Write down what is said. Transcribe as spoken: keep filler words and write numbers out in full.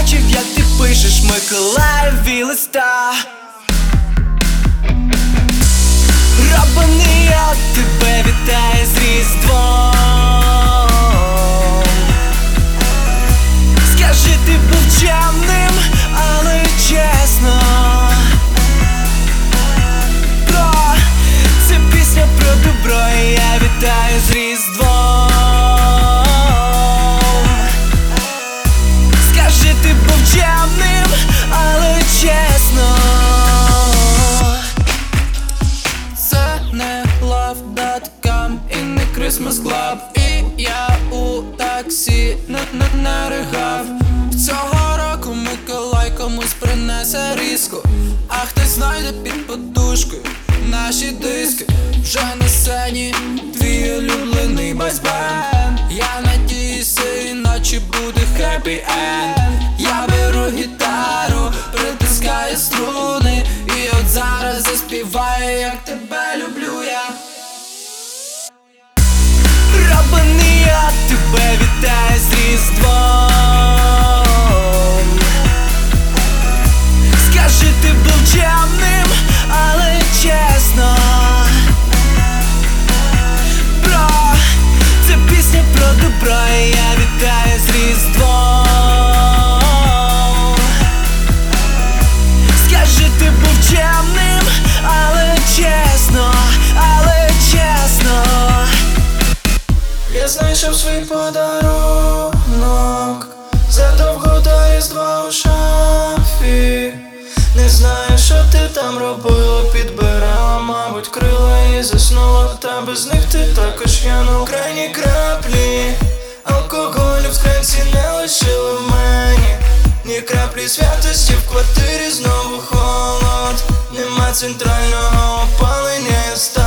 бачив, як ти пишеш Миколаєві листа. Робаний, я тебе вітаю з Різдвом. Скажи, ти був чемним, але чесно. Про це пісня про добро, і я вітаю з Різдвом. Скажи, ти був чемним, але чесно. Це не лав точка ком і не Christmas Club. І я у таксі не, не, не ригав. Цього року Миколай комусь принесе різку, а хтось знайде під подушкою наші диски. Вже на сцені твій улюблений бойсбенд. Я надіюся, іначе буде happy end. Я беру гітару, притискаю струни, і от зараз заспіваю, як тебе люблю я. Робаний, я тебе вітаю з Різдвом. Скажи, ти був чемним, але чесно. Бро, це пісня про добро, і я вітаю з Різдвом. Скажи, ти був чемним, але чесно, але чесно. Я знайшов свій подарунок задовго до Різдва у шафі. Не знаю, що ти там робила, підбирала, мабуть, крила і заснула. Та без них ти також янув. Крайні краплі алкоголю в склянці не лишили в мені ні краплі святості. В квартирі знову холод, нема центрального опалення. Я